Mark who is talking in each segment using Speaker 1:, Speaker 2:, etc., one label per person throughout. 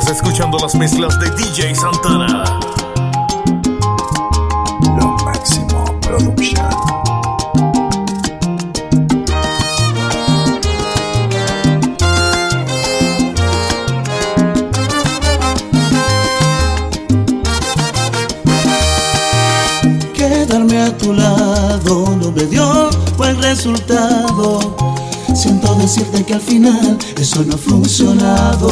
Speaker 1: escuchando las mezclas de DJ Santana.
Speaker 2: Lo máximo Production.
Speaker 3: Quedarme a tu lado no me dio buen resultado. Siento decirte que al final eso no ha funcionado.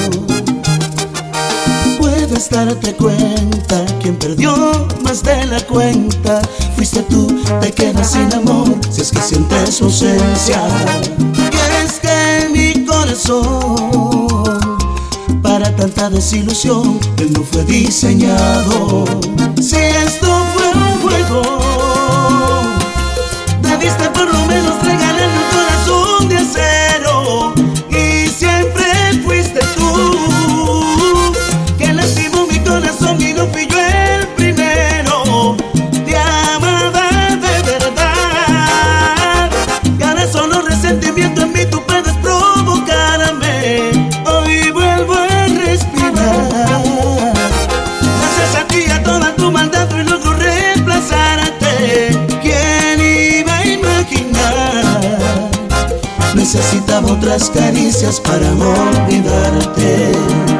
Speaker 3: Puedes darte cuenta, quien perdió más de la cuenta fuiste tú, te quedas sin amor si es que sientes su ausencia. Y es que mi corazón para tanta desilusión él no fue diseñado. Si esto fue un juego, debiste por lo menos regalarme un corazón de acero. Y siempre fuiste tú que lastimó mi corazón y no fui yo el primero. Te amaba de verdad y ahora solo resentimiento en mí tú puedes provocarme. Hoy vuelvo a respirar gracias a ti, a toda tu maldad y logro reemplazarte. ¿Quién iba a imaginar? Necesitaba otras caricias para olvidarte.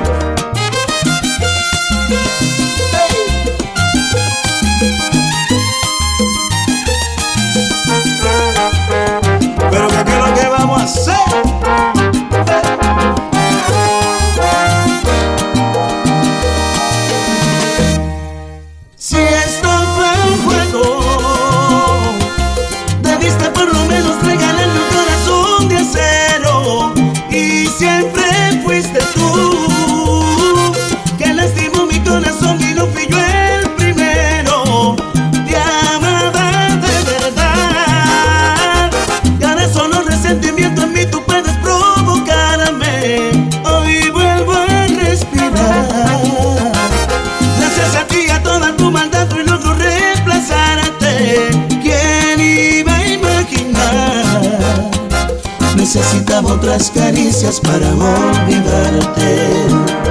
Speaker 3: Pero ¿qué es lo que vamos a hacer? Si esto fue un juego, debiste por lo menos regalarme un corazón de acero. Y siempre fuiste tú que lastimó mi corazón y no fui yo el primero. Te amaba de verdad y ahora solo resentimiento en mí tú puedes provocarme. Hoy vuelvo a respirar gracias a ti, a toda tu maldad y logro reemplazarte. ¿Quién iba a imaginar? Necesitaba otras caricias para olvidarte.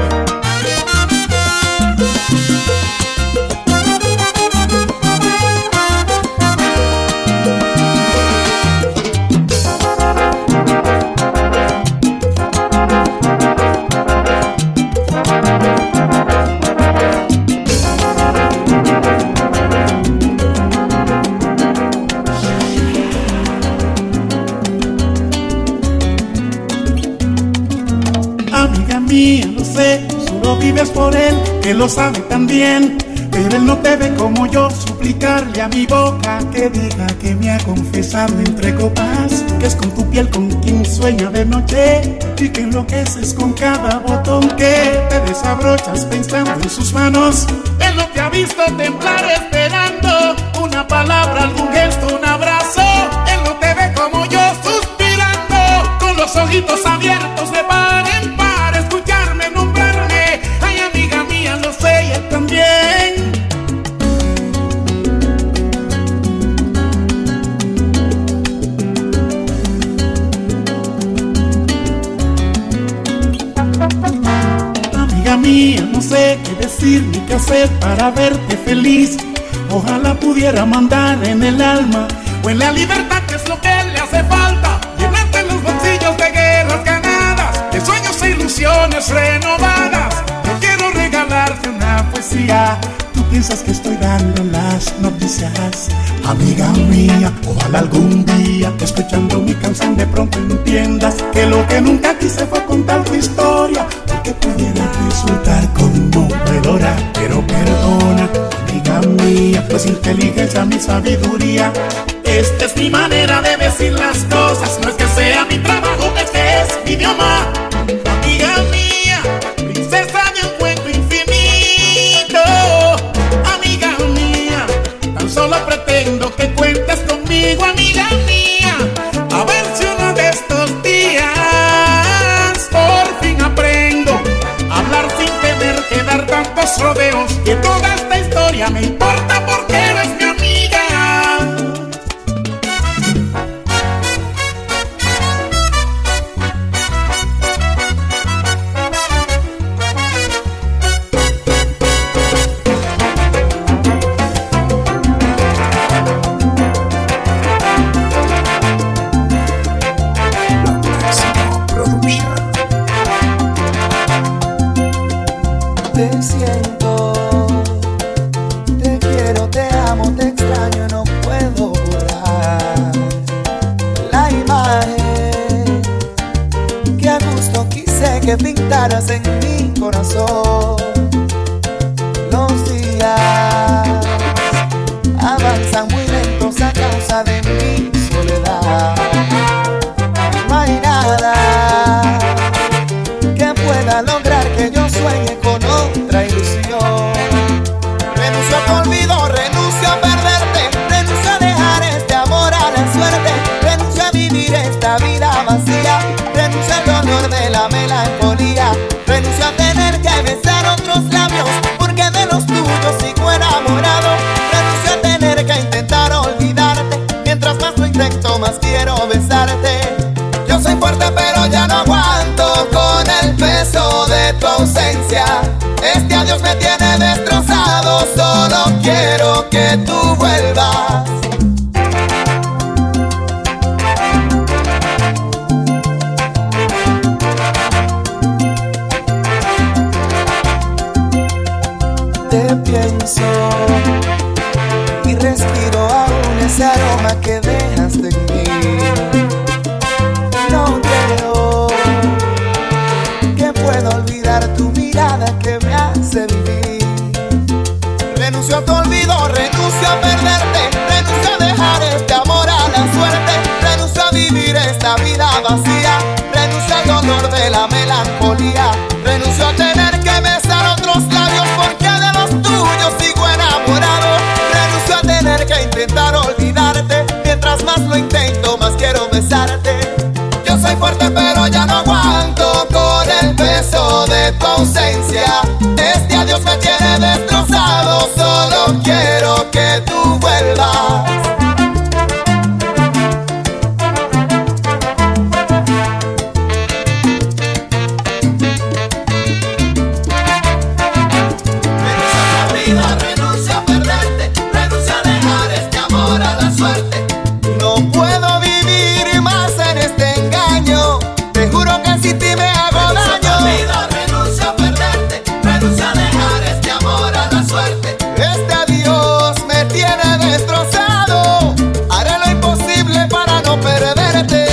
Speaker 4: Amiga mía, lo sé, solo vives por él, que lo sabe también. Pero él no te ve como yo, suplicarle a mi boca que diga que me ha confesado entre copas, que es con tu piel con quien sueña de noche y que enloqueces con cada botón que te desabrochas pensando en sus manos. Él no te ha visto temblar esperando una palabra, algún gesto, un abrazo. Él no te ve como yo, suspirando con los ojitos abiertos de par en par, escucharme nombrarme. Ay, amiga mía, lo sé y él también. Amiga mía, no sé qué decir ni qué hacer para verte feliz. Ojalá pudiera mandar en el alma o en la libertad, que es lo que le hace falta. Llenarte los bolsillos de guerras ganadas, de sueños e ilusiones renovadas. Yo quiero regalarte una poesía. Tú piensas que estoy dando las noticias. Amiga mía, ojalá algún día, escuchando mi canción, de pronto entiendas que lo que nunca quise fue contar tu historia, porque pudiera resultar conmovedora. Pero perdona, amiga mía, pues inteligencia mi sabiduría. Esta es mi manera de decir las cosas, no es que sea mi trabajo, es que es mi idioma. Amiga mía, princesa de un cuento infinito. Amiga mía, tan solo pretendo que cuentes conmigo, amiga mía. A ver si uno de estos días por fin aprendo a hablar sin tener que dar tantos rodeos, que toda esta historia me importa porque eres mi amiga.
Speaker 5: Quise que pintaras en mi corazón. Los días avanzan muy lentos a causa de mi soledad. No hay nada que pueda lograr que yo sueñe con otra ilusión. Renuncio a tu olvido, renuncio a perderte, renuncio a dejar este amor a la suerte, renuncio a vivir esta vida vacía, renuncio al dolor de la melancolía, renuncio a tener que besar otros labios, porque de los tuyos sigo enamorado, renuncio a tener que intentar olvidarte, mientras más lo intento más quiero besarte. Yo soy fuerte pero ya no aguanto con el peso de tu ausencia. Este adiós me tiene destrozado, solo quiero que tú vuelvas. Te pienso y respiro aún ese aroma que dejaste en mí. No creo que pueda olvidar tu mirada que me hace vivir. Renuncio a tu olvido, renuncio a perderte, renuncio a dejar este amor a la suerte, renuncio a vivir esta vida vacía, renuncio al dolor de la melancolía, renuncio a tener que besar otros labios, porque de los tuyos sigo enamorado, renuncio a tener que intentar olvidarte, mientras más lo intento más quiero besarte. Yo soy fuerte pero ya no aguanto con el peso de tu ausencia. Este adiós me tiene destrozado, solo quiero que tú vuelvas. Renuncio a perderte, renuncio a dejar este amor a la suerte. No puedo vivir más en este engaño, te juro que sin ti me hago daño. Renuncio a perderte, renuncio a dejar este amor a la suerte. Este adiós me tiene destrozado, haré lo imposible para no perderte.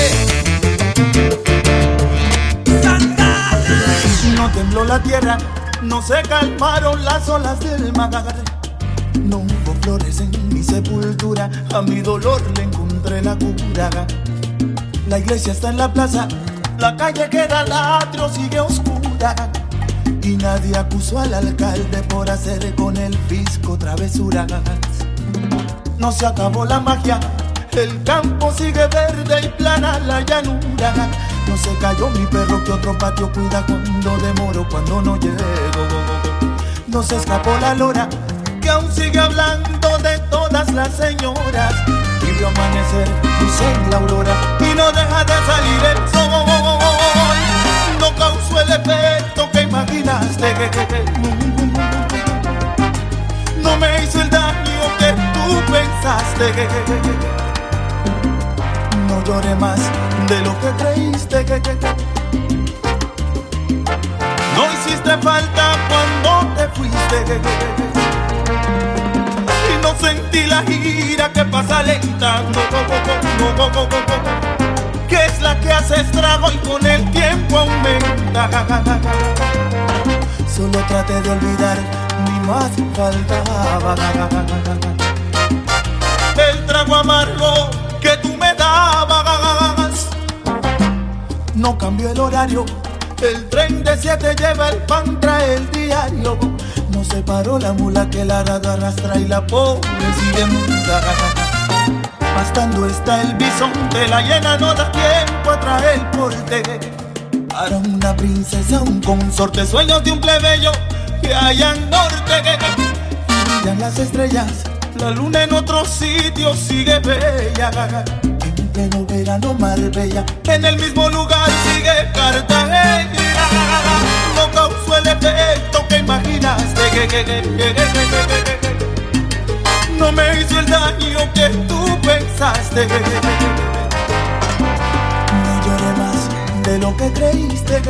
Speaker 4: No tembló la tierra, no se calmaron las olas del mar. No hubo flores en mi sepultura, a mi dolor le encontré la cura. La iglesia está en la plaza, la calle que da al atrio sigue oscura, y nadie acusó al alcalde por hacer con el fisco travesuras. No se acabó la magia, el campo sigue verde y plana la llanura. No se cayó mi perro que otro patio cuida cuando demoro, cuando no llego. No se escapó la lora que aún sigue hablando de todas las señoras. Y vio amanecer, luz en la aurora, y no deja de salir el sol. No causó el efecto que imaginaste, no me hizo el daño que tú pensaste. No lloré más de lo que creíste. No hiciste falta cuando te fuiste, y no sentí la gira que pasa lenta, que es la que hace estrago y con el tiempo aumenta. Solo traté de olvidar, ni más faltaba el trago amargo que tú me dabas. No cambió el horario, el tren de 7 lleva el pan, trae el diario. No se paró la mula que la arada arrastra y la pobre sigue muda. Pastando está el bisonte, la hiena no da tiempo a traer porte. Para una princesa, un consorte, sueños de un plebeyo que haya en norte. Brillan las estrellas, la luna en otro sitio sigue bella. En pleno verano Marbella, en el mismo lugar sigue Cartagena. No causó el efecto que imaginaste, no me hizo el daño que tú pensaste. No lloré más de lo que creíste.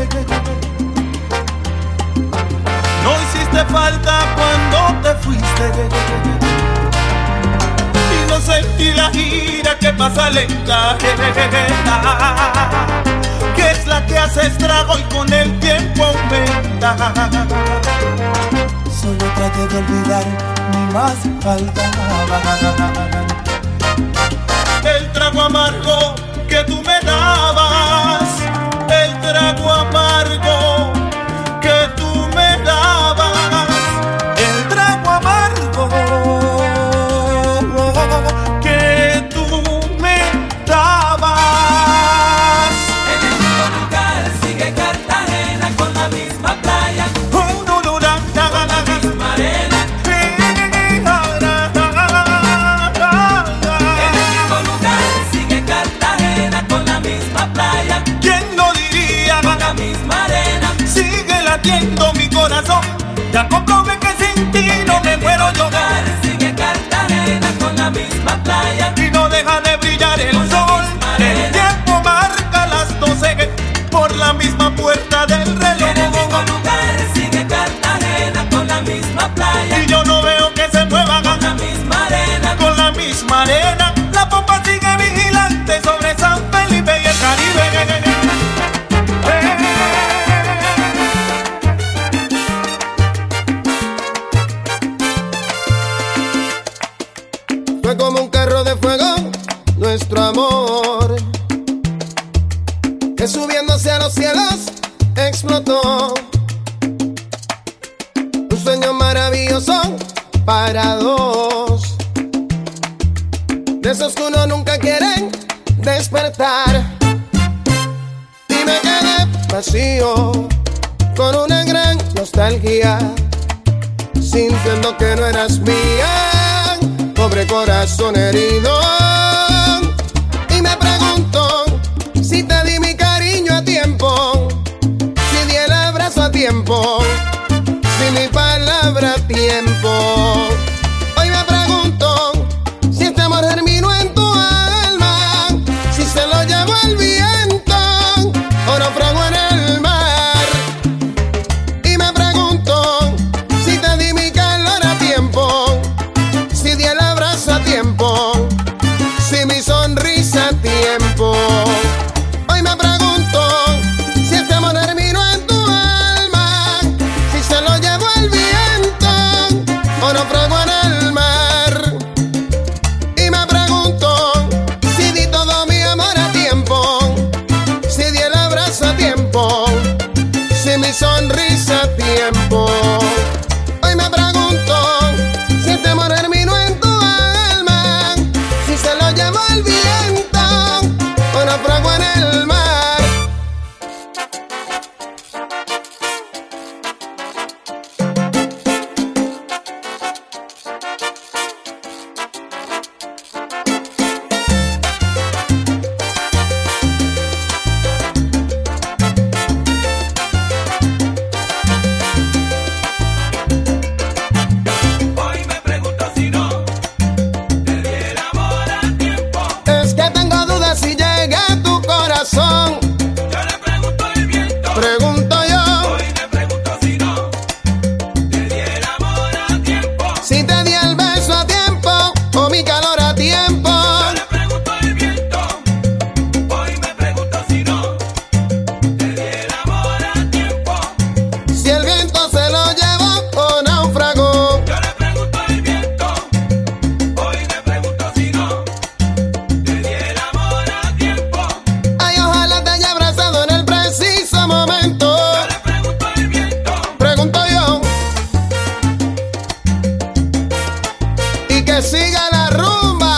Speaker 4: No hiciste falta cuando te fuiste, y no sentí la gira que pasa lenta, que
Speaker 6: es la que hace estrago y con el tiempo aumenta.
Speaker 5: Solo traté de olvidar, ni más faltaba.
Speaker 6: El trago amargo que tú me dabas, el trago amargo que tú me dabas, el trago amargo que tú me dabas.
Speaker 7: En el mismo lugar sigue Cartagena con la misma playa,
Speaker 6: Con
Speaker 7: la misma arena. En el mismo lugar sigue Cartagena con la misma playa,
Speaker 6: ¿quién lo diría?
Speaker 7: con la misma arena.
Speaker 6: Sigue latiendo mi corazón, ya comprobé que sin ti no me muero yo.
Speaker 7: Sigue Cartagena con la misma playa,
Speaker 6: Y no deja de brillar el sol. El tiempo marca las 12 por la misma puerta del reloj.
Speaker 7: en el mismo lugar sigue Cartagena con la misma playa,
Speaker 6: Y yo no veo que se muevan
Speaker 7: con la misma arena.
Speaker 6: con la misma arena. La pompa sigue vigilante sobre San Felipe y el Caribe.
Speaker 8: Fue como un carro de fuego nuestro amor, que subiéndose a los cielos explotó. Un sueño maravilloso para dos, de esos que uno nunca quiere despertar. Y me quedé vacío con una gran nostalgia, sintiendo que no eras mía, pobre corazón herido. Y me pregunto si te di mi cariño a tiempo, si di el abrazo a tiempo, si mi palabra a tiempo. Hoy me pregunto si este amor germinó en tu alma, si se lo llevó el viento o naufragó en el mar. Y me pregunto si te di mi calor a tiempo, si di el abrazo a tiempo, si mi sonrisa a tiempo. Hoy me pregunto si este amor terminó en tu alma, si se lo llevó el viento o naufragó en el mar. Y me pregunto si di todo mi amor a tiempo, si di el abrazo a tiempo, si mi sonrisa a tiempo. Hoy me pregunto si este amor terminó en tu alma, si se lo llevó el viento o naufragó en el mar.
Speaker 7: Hoy me pregunto si no te di el amor a tiempo.
Speaker 8: Es que tengo dudas si llega a tu corazón.
Speaker 7: Yo le pregunto al viento.
Speaker 8: Pregunto yo
Speaker 7: Hoy me pregunto si no te di el amor a tiempo.
Speaker 8: si te di el beso a tiempo o mi calor a tiempo.
Speaker 7: Yo le pregunto al viento. Hoy me pregunto si no te di el amor a tiempo.
Speaker 8: Si el viento se lo llevó o naufragó.
Speaker 7: Yo le pregunto al viento. Hoy me pregunto si no te di el amor a tiempo.
Speaker 8: Ay, ojalá te haya abrazado en el preciso momento.
Speaker 7: Yo le pregunto al viento.
Speaker 8: Pregunto yo. Y que siga la rumba.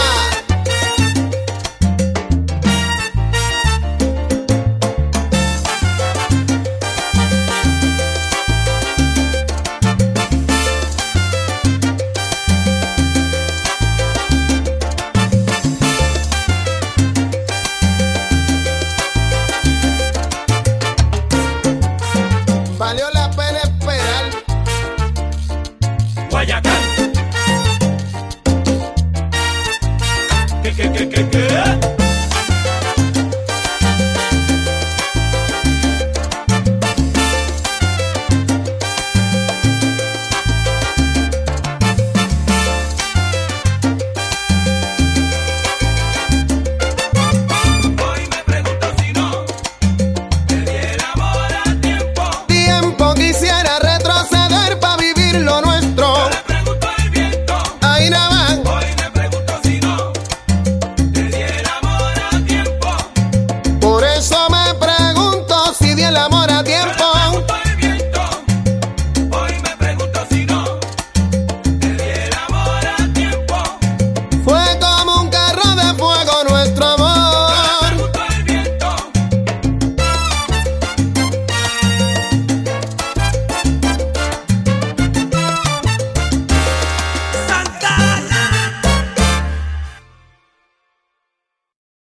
Speaker 8: Valió la pena esperar.
Speaker 7: Guayacán. ¿Qué?